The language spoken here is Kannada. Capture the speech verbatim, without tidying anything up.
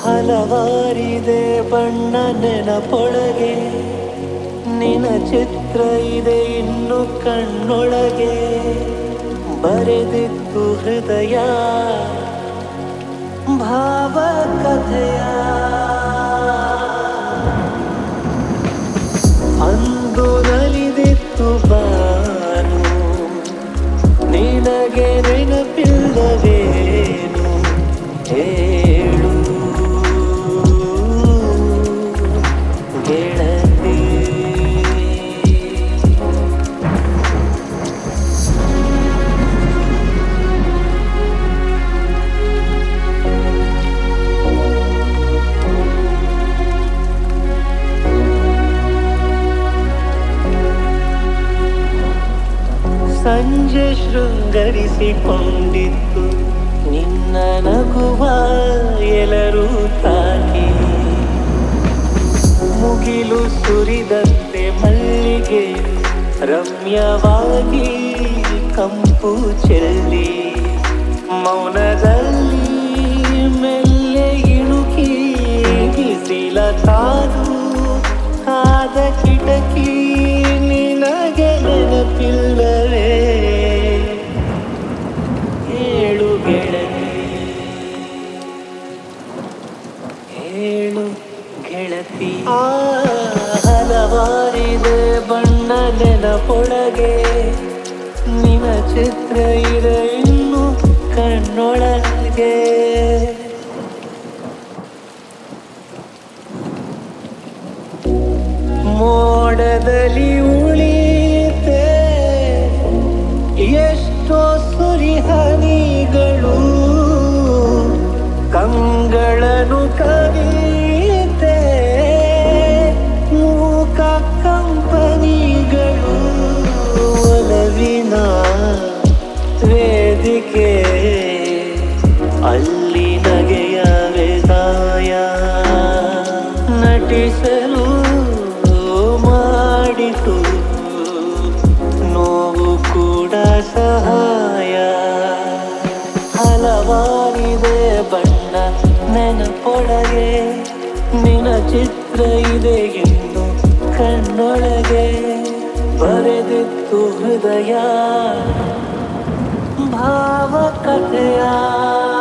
ಹಲವಾರಿದೆ ಬಣ್ಣ ನೆನಪೊಳಗೆ, ನಿನ ಚಿತ್ರ ಇದೆ ಇನ್ನು ಕಣ್ಣೊಳಗೆ. ಬರೆದಿತ್ತು ಹೃದಯ ಭಾವಕಥೆಯ, ಅಂದು ನಲಿದಿತ್ತು ಬಾನು, ನಿನಗೆ ನೆನಪಿಲ್ಲವೇನು ಹೇಳು ಗೆಳತಿ. ಸಂಜೆ ಶೃಂಗರಿಸಿಕೊಂಡಿತ್ತು ನಿನ್ನ ನಗುವ ಎಲ್ಲರೂ ತಾಕಿ, ಮುಗಿಲು ಸುರಿದಂತೆ ಮಲ್ಲಿಗೆ ರಮ್ಯವಾಗಿ ಕಂಪು ಚೆಲ್ಲಿ, ಮೌನದಲ್ಲಿ ಮೆಲ್ಲೆ ಇಣುಕಿ ಬಿಸಿಲ ತಾನು ಆದ ಕಿಟಕಿ. ನಿನಗೆ ನೆನಪಿಲ್ಲವೇ ಹೇಳು ಗೆಳತಿ, ಹೇಳು ಗೆಳತಿ. ಆ ಹಲವಾರಿದೆ ಬಣ್ಣ ನೆನಪೊಳಗೆ, ನಿನ ಚಿತ್ರ ಇದೆ ಇನ್ನು ಕಣ್ಣೊಳಗೆ. ಮೋಡದಲ್ಲಿ ಉಳಿತೆ ಎಷ್ಟೋ ಸುರಿಹನಿಗಳು, ಕಂಗಳನ್ನು ಕವಿತೆ ಮೂಕ ಕಂಪನಿಗಳು. ಒಲವಿನ ವೇದಿಕೆ ಅಲ್ಲಿ ನಗೆಯ ವೇದಾಯ, ನಟಿಸಲು ಮಾಡಿತು ನೋವು ಕೂಡ ಸಹಾಯ. ಹಲವಾರಿದೆ ಬಣ್ಣ ನೆನಪೊಳಗೆ, ನಿನ ಚಿತ್ರ ಇದೆ ಇನ್ನು ಕಣ್ಣೊಳಗೆ. ಬರೆದಿತ್ತು ಹೃದಯ ಭಾವಕಥೆಯ.